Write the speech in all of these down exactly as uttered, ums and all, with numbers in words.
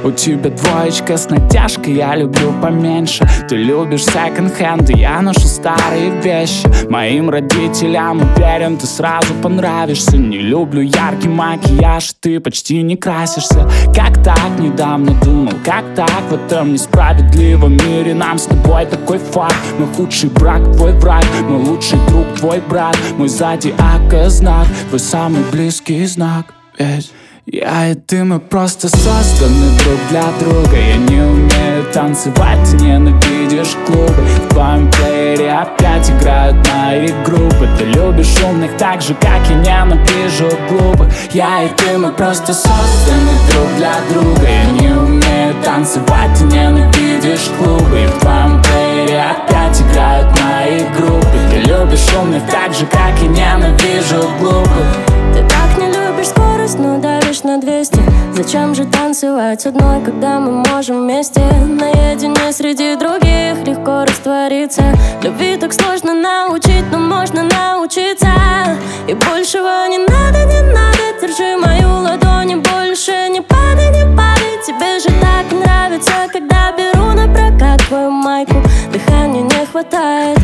У тебя двоечка с натяжкой, я люблю поменьше. Ты любишь секонд-хенд, и я ношу старые вещи. Моим родителям уверен, ты сразу понравишься. Не люблю яркий макияж, ты почти не красишься. Как так, недавно думал, как так в этом несправедливом мире нам с тобой такой факт. Мой худший брак, твой враг, мой лучший друг, твой брат. Мой зодиака знак, твой самый близкий знак. Ведь я и ты, мы просто созданы друг для друга. Я не умею танцевать, ты ненавидишь клубы. В твоем плеере опять играют мои группы. Ты любишь умных так же, как я ненавижу глупых. Я и ты, мы просто созданы друг для друга. Я не умею танцевать, ты ненавидишь клубы. И в твоем плеере опять играют мои группы. Ты любишь умных так же, как я ненавижу глупых. Ты так не любишь скорость, но давишь на двести. Зачем же танцевать одной, когда мы можем вместе? Наедине среди других легко раствориться. Любви так сложно научить, но можно научиться. И большего не надо, не надо. Держи мою ладонь, и больше не падай, не падай. Тебе же так нравится, когда беру на прокат твою майку. Дыхания не хватает.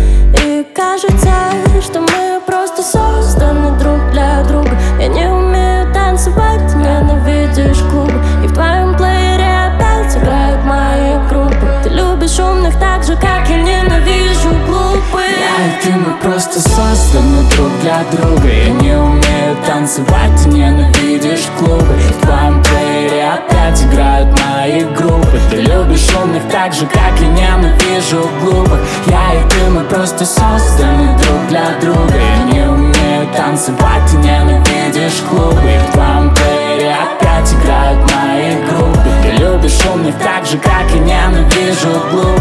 И кажется, что мы просто созданы друг для друга. Я не умею танцевать, ты ненавидишь клубы. И в твоем плеере опять играют мои группы. Ты любишь умных так же, как я ненавижу глупых. Я и ты, мы просто созданы друг для друга. Я не умею танцевать, ты ненавидишь клубы. И в твоем плеере опять играют мои группы. Ты любишь умных так же, как я ненавижу глупых. Я и ты, мы просто созданы друг для друга. Я не умею танцевать, ты ненавидишь клубы. И в твоем плеере опять играют мои группы. Ты любишь умных так же, как я ненавижу глупых.